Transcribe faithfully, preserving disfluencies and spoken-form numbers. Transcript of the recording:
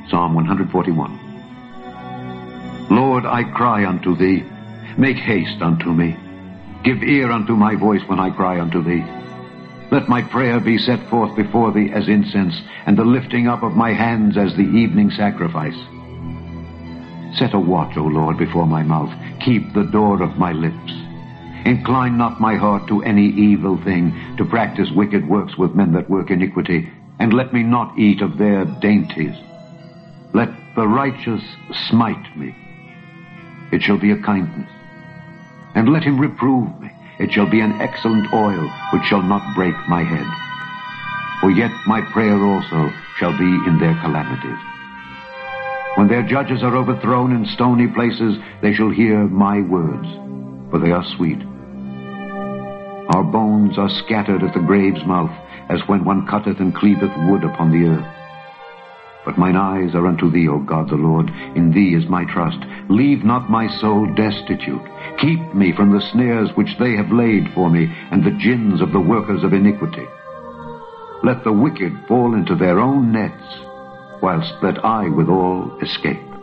Psalm one forty-one. Lord, I cry unto thee. Make haste unto me. Give ear unto my voice when I cry unto thee. Let my prayer be set forth before thee as incense, and the lifting up of my hands as the evening sacrifice. Set a watch, O Lord, before my mouth. Keep the door of my lips. Incline not my heart to any evil thing, to practice wicked works with men that work iniquity, and let me not eat of their dainties. Let the righteous smite me. It shall be a kindness. And let him reprove me. It shall be an excellent oil, which shall not break my head. For yet my prayer also shall be in their calamities. When their judges are overthrown in stony places, they shall hear my words, for they are sweet. Our bones are scattered at the grave's mouth, as when one cutteth and cleaveth wood upon the earth. But mine eyes are unto thee, O God the Lord. In thee is my trust. Leave not my soul destitute. Keep me from the snares which they have laid for me, and the gins of the workers of iniquity. Let the wicked fall into their own nets, whilst that I withal escape.